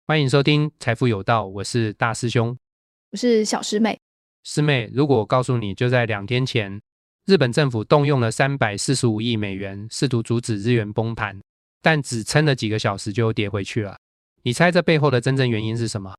欢迎收听财富有道，我是大师兄。 我是小师妹。 师妹，如果我告诉你就在2天前，日本政府动用了345亿美元试图阻止日元崩盘，但只撑了几个小时就又跌回去了，你猜这背后的真正原因是什么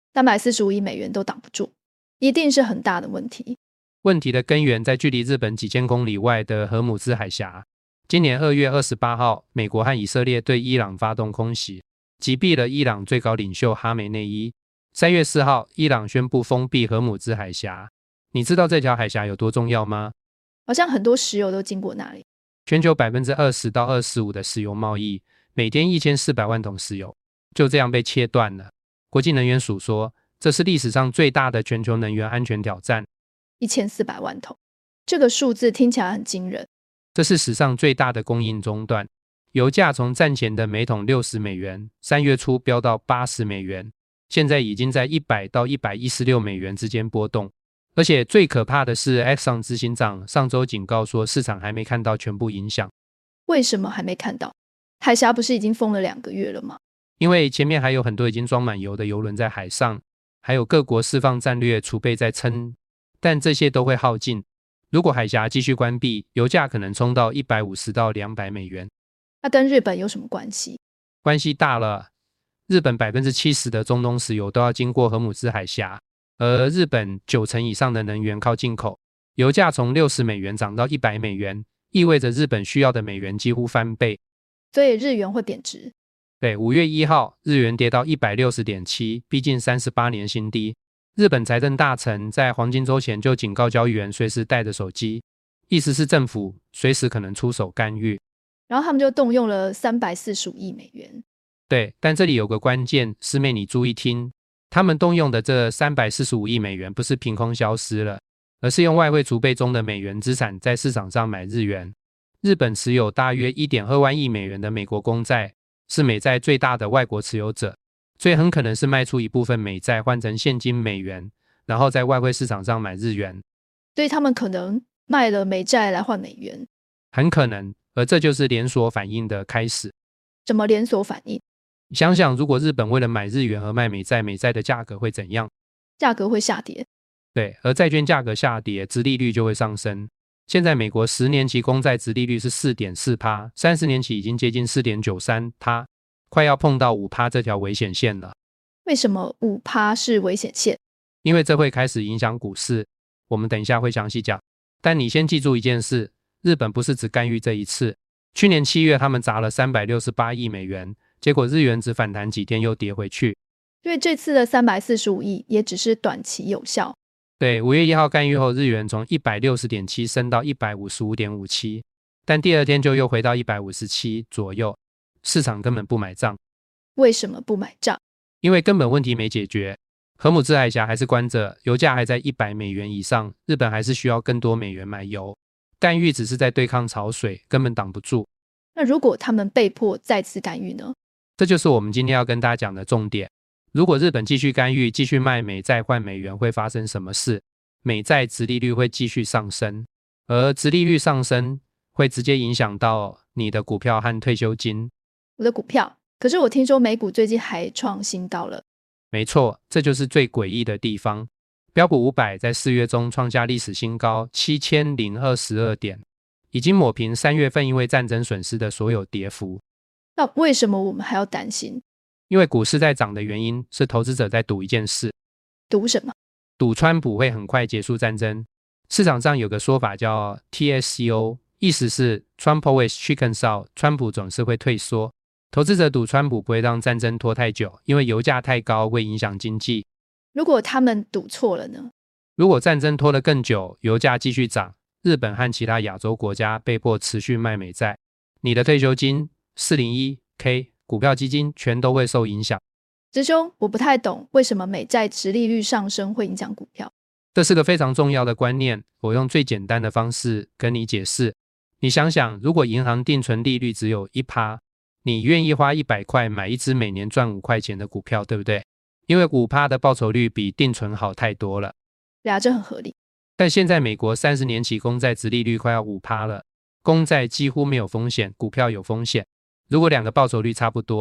345亿美元都挡不住，一定是很大的问题。 问题的根源在距离日本几千公里外的荷姆兹海峡。今年2月28号，美国和以色列对伊朗发动空袭，击毙了伊朗最高领袖哈梅内伊。3月4号，伊朗宣布封闭荷姆兹海峡。你知道这条海峡有多重要吗？ 好像很多石油都经过那里。 全球20%到25%的石油贸易，每天1400万桶石油就这样被切断了。国际能源署说，这是历史上最大的全球能源安全挑战。 1400万桶，这个数字听起来很惊人。 这是史上最大的供应中断。油价从战前的每桶60美元，3月初飙到80美元，现在已经在100到116美元之间波动。而且最可怕的是 Exxon 执行长上周警告说，市场还没看到全部影响。 为什么还没看到？海峡不是已经封了2个月了吗？ 因为前面还有很多已经装满油的油轮在海上，还有各国释放战略储备在撑，但这些都会耗尽。如果海峡继续关闭，油价可能冲到150到200美元。 那跟日本有什么关系？ 关系大了。日本70%的中东石油都要经过荷姆兹海峡，而日本90%以上的能源靠进口。油价从60美元涨到100美元，意味着日本需要的美元几乎翻倍。 所以日元会贬值。 对，5月1号，日元跌到 160.7， 逼近38年新低。日本财政大臣在黄金周前就警告交易员随时带着手机，意思是政府随时可能出手干预。 然后他们就动用了345亿美元。 对，但这里有个关键，师妹你注意听，他们动用的这345亿美元不是凭空消失了，而是用外汇储备中的美元资产在市场上买日元。日本持有大约 1.2 万亿美元的美国公债，是美债最大的外国持有者，所以很可能是卖出一部分美债换成现金美元，然后在外汇市场上买日元。 所以他们可能卖了美债来换美元。 很可能，而这就是连锁反应的开始。 怎么连锁反应？ 想想如果日本为了买日元而卖美债，美债的价格会怎样？ 价格会下跌。 对，而债券价格下跌，殖利率就会上升。现在美国10年期公债殖利率是 4.4%， 30年期已经接近 4.93%， 快要碰到 5% 这条危险线了。 为什么 5% 是危险线？ 因为这会开始影响股市，我们等一下会详细讲。但你先记住一件事，日本不是只干预这一次。去年7月他们砸了368亿美元，结果日元只反弹几天又跌回去。 因为这次的345亿也只是短期有效。 对，5月1号干预后，日元从 160.7 升到 155.57， 但第二天就又回到157左右，市场根本不买账。 为什么不买账？ 因为根本问题没解决，荷姆兹海峡还是关着，油价还在100美元以上，日本还是需要更多美元买油。干预只是在对抗潮水，根本挡不住。 那如果他们被迫再次干预呢？ 这就是我们今天要跟大家讲的重点。如果日本继续干预，继续卖美债换美元，会发生什么事？美债殖利率会继续上升，而殖利率上升会直接影响到你的股票和退休金。 我的股票，可是我听说美股最近还创新高了。 没错，这就是最诡异的地方。标普500在4月中创下历史新高 7022 点，已经抹平3月份因为战争损失的所有跌幅。 那为什么我们还要担心？ 因为股市在涨的原因是投资者在赌一件事。 赌什么？ 赌川普会很快结束战争。市场上有个说法叫 TSCO， 意思是 Trump always chicken south， 川普总是会退缩。投资者赌川普不会让战争拖太久，因为油价太高会影响经济。 如果他们赌错了呢？ 如果战争拖得更久，油价继续涨，日本和其他亚洲国家被迫持续卖美债，你的退休金、401k、股票基金全都会受影响。 师兄，我不太懂为什么美债殖利率上升会影响股票。 这是个非常重要的观念，我用最简单的方式跟你解释。你想想，如果银行定存利率只有 1%， 你愿意花100块买一只每年赚5块钱的股票，对不对？因为 5% 的报酬率比定存好太多了。 对啊，这很合理。 但现在美国30年期公债殖利率快要 5% 了，公债几乎没有风险，股票有风险。如果两个报酬率差不多，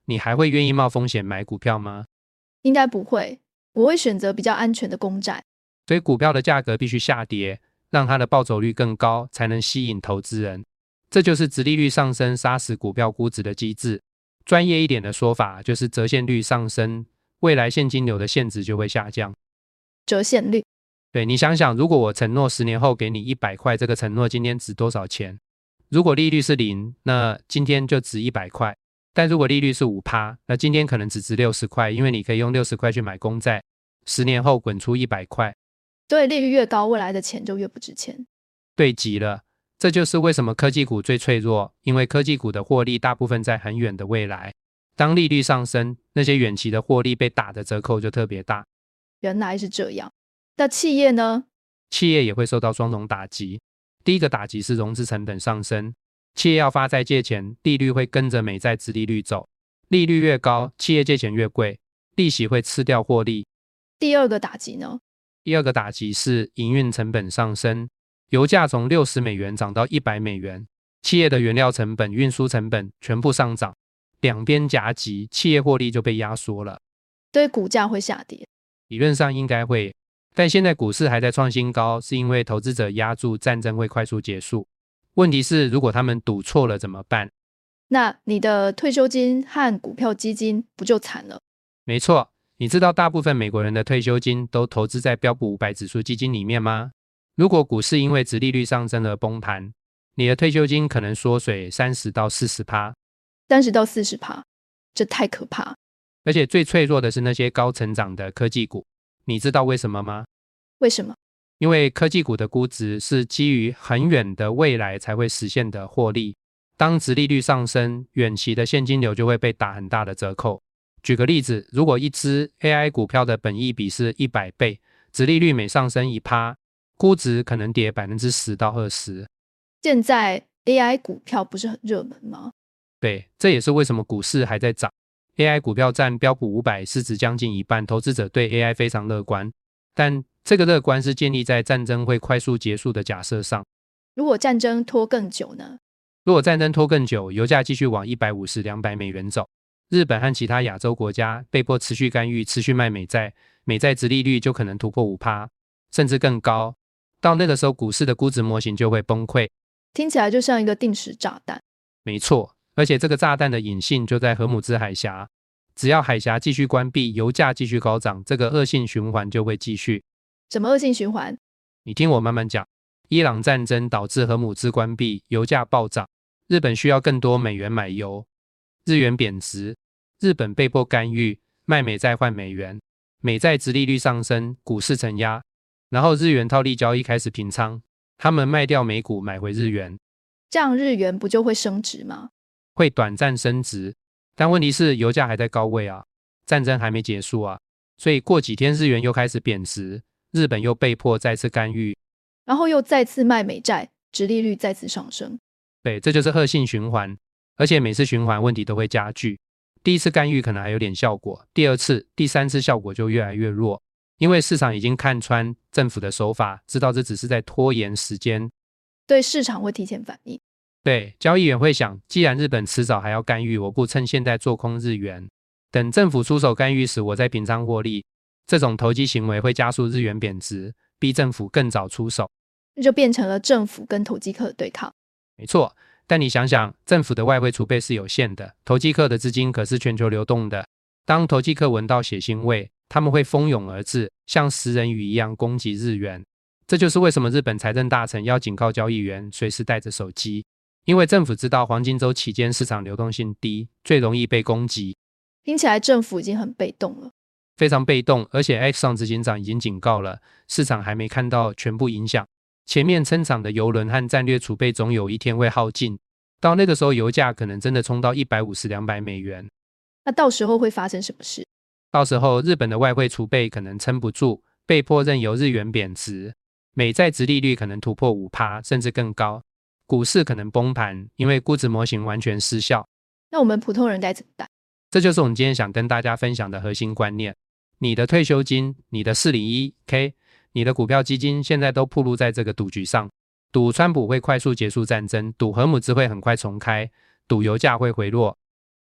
你还会愿意冒风险买股票吗？ 应该不会，我会选择比较安全的公债。 所以股票的价格必须下跌，让它的报酬率更高，才能吸引投资人。这就是殖利率上升杀死股票估值的机制。专业一点的说法就是折现率上升，未来现金流的现值就会下降。 折现率。 对，你想想，如果我承诺10年后给你100块，这个承诺今天值多少钱？如果利率是0，那今天就值100块。但如果利率是5%，那今天可能只值60块，因为你可以用60块去买公债，10年后滚出100块。 对，利率越高，未来的钱就越不值钱。 对极了，这就是为什么科技股最脆弱，因为科技股的获利大部分在很远的未来。当利率上升，那些远期的获利被打的折扣就特别大。 原来是这样。那企业呢？ 企业也会受到双重打击。第一个打击是融资成本上升，企业要发债借钱，利率会跟着美债殖利率走，利率越高，企业借钱越贵，利息会吃掉获利。 第二个打击呢？ 第二个打击是营运成本上升，油价从$60涨到$100，企业的原料成本、运输成本全部上涨，两边夹击，企业获利就被压缩了。 对，股价会下跌。 理论上应该会，但现在股市还在创新高，是因为投资者押注战争会快速结束。问题是，如果他们赌错了怎么办？ 那你的退休金和股票基金不就惨了？ 没错，你知道大部分美国人的退休金都投资在标普500指数基金里面吗？如果股市因为殖利率上升而崩盘，你的退休金可能缩水30%到40%。 30%到40%，这太可怕。 而且最脆弱的是那些高成长的科技股，你知道为什么吗？ 为什么？ 因为科技股的估值是基于很远的未来才会实现的获利，当殖利率上升，远期的现金流就会被打很大的折扣。举个例子，如果一只 AI 股票的本益比是100倍，殖利率每上升1%，估值可能跌10%到20%。 现在 AI 股票不是很热门吗？ 对，这也是为什么股市还在涨。AI 股票占标普500市值将近一半，投资者对 AI 非常乐观，但这个乐观是建立在战争会快速结束的假设上。 如果战争拖更久呢？ 如果战争拖更久，油价继续往150、$200走，日本和其他亚洲国家被迫持续干预，持续卖美债，美债殖利率就可能突破5%，甚至更高。到那个时候，股市的估值模型就会崩溃。 听起来就像一个定时炸弹。 没错，而且这个炸弹的引信就在荷姆兹海峡。只要海峡继续关闭，油价继续高涨，这个恶性循环就会继续。 什么恶性循环？ 你听我慢慢讲。伊朗战争导致荷姆兹关闭，油价暴涨，日本需要更多美元买油，日元贬值，日本被迫干预，卖美债换美元，美债殖利率上升，股市承压，然后日元套利交易开始平仓，他们卖掉美股买回日元， 这样日元不就会升值吗？ 会短暂升值，但问题是油价还在高位啊，战争还没结束啊，所以过几天日元又开始贬值，日本又被迫再次干预， 然后又再次卖美债，殖利率再次上升。 对，这就是恶性循环，而且每次循环问题都会加剧。第一次干预可能还有点效果，第二次、第三次效果就越来越弱，因为市场已经看穿政府的手法，知道这只是在拖延时间。 对，市场会提前反应。 对，交易员会想，既然日本迟早还要干预，我不趁现在做空日元，等政府出手干预时我再平仓获利。这种投机行为会加速日元贬值，逼政府更早出手， 那就变成了政府跟投机客的对抗。 没错，但你想想，政府的外汇储备是有限的，投机客的资金可是全球流动的。当投机客闻到血腥味，他们会蜂拥而至，像食人鱼一样攻击日元。这就是为什么日本财政大臣要警告交易员随时带着手机，因为政府知道黄金周期间市场流动性低，最容易被攻击。 听起来政府已经很被动了。 非常被动，而且 Exxon 执行长已经警告了，市场还没看到全部影响。前面撑场的油轮和战略储备总有一天会耗尽，到那个时候油价可能真的冲到150、$200。 那到时候会发生什么事？ 到时候日本的外汇储备可能撑不住，被迫任由日元贬值，美债殖利率可能突破5%甚至更高，股市可能崩盘，因为估值模型完全失效。 那我们普通人该怎么办？ 这就是我们今天想跟大家分享的核心观念。你的退休金、你的 401k、你的股票基金现在都暴露在这个赌局上，赌川普会快速结束战争，赌荷姆兹会很快重开，赌油价会回落。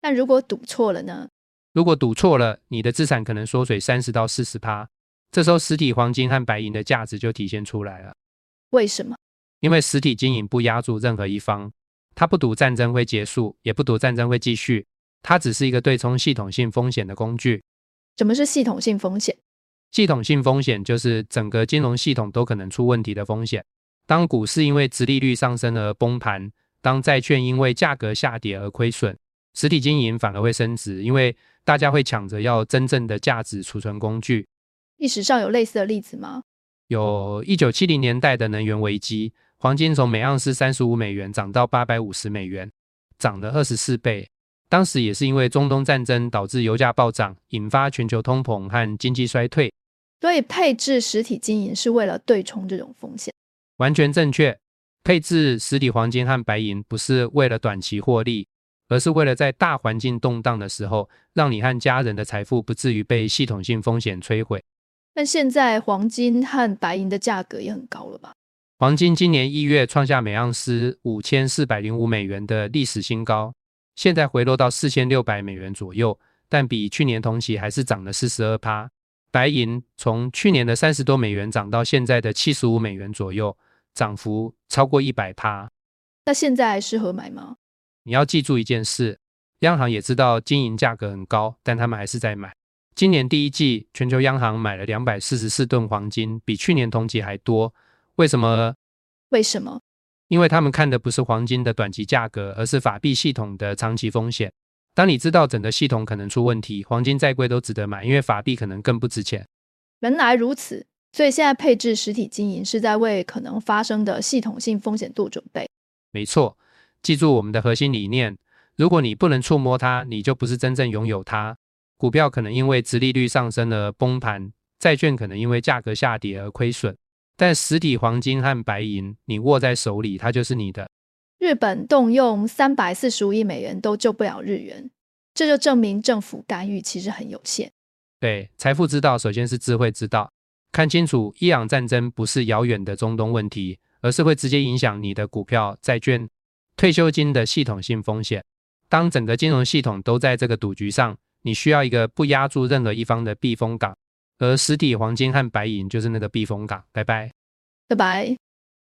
但如果赌错了呢？ 如果赌错了，你的资产可能缩水30%到40%，这时候实体黄金和白银的价值就体现出来了。 为什么？ 因为实体金银不押注任何一方，它不赌战争会结束，也不赌战争会继续，它只是一个对冲系统性风险的工具。 什么是系统性风险？ 系统性风险就是整个金融系统都可能出问题的风险。当股市因为殖利率上升而崩盘，当债券因为价格下跌而亏损，实体金银反而会升值，因为大家会抢着要真正的价值储存工具。 历史上有类似的例子吗？ 有1970年代的能源危机，黄金从每盎司35美元涨到850美元，涨了24倍。当时也是因为中东战争导致油价暴涨，引发全球通膨和经济衰退。 所以配置实体金银是为了对冲这种风险。 完全正确，配置实体黄金和白银不是为了短期获利，而是为了在大环境动荡的时候，让你和家人的财富不至于被系统性风险摧毁。 但现在黄金和白银的价格也很高了吧？ 黄金今年1月创下每盎司5405美元的历史新高，现在回落到4600美元左右，但比去年同期还是涨了42%。白银从去年的30多美元涨到现在的75美元左右，涨幅超过100%。 那现在还适合买吗？ 你要记住一件事，央行也知道金银价格很高，但他们还是在买。今年第一季，全球央行买了244吨黄金，比去年同期还多。为什么？因为他们看的不是黄金的短期价格，而是法币系统的长期风险。当你知道整个系统可能出问题，黄金再贵都值得买，因为法币可能更不值钱。 原来如此，所以现在配置实体金银是在为可能发生的系统性风险做准备。 没错，记住我们的核心理念，如果你不能触摸它，你就不是真正拥有它。股票可能因为殖利率上升而崩盘，债券可能因为价格下跌而亏损，但实体黄金和白银你握在手里，它就是你的。 日本动用345亿美元都救不了日元，这就证明政府干预其实很有限。 对，财富之道首先是智慧之道。看清楚，伊朗战争不是遥远的中东问题，而是会直接影响你的股票、债券、退休金的系统性风险。当整个金融系统都在这个赌局上，你需要一个不押注任何一方的避风港，而实体黄金和白银就是那个避风港。拜拜。 拜拜。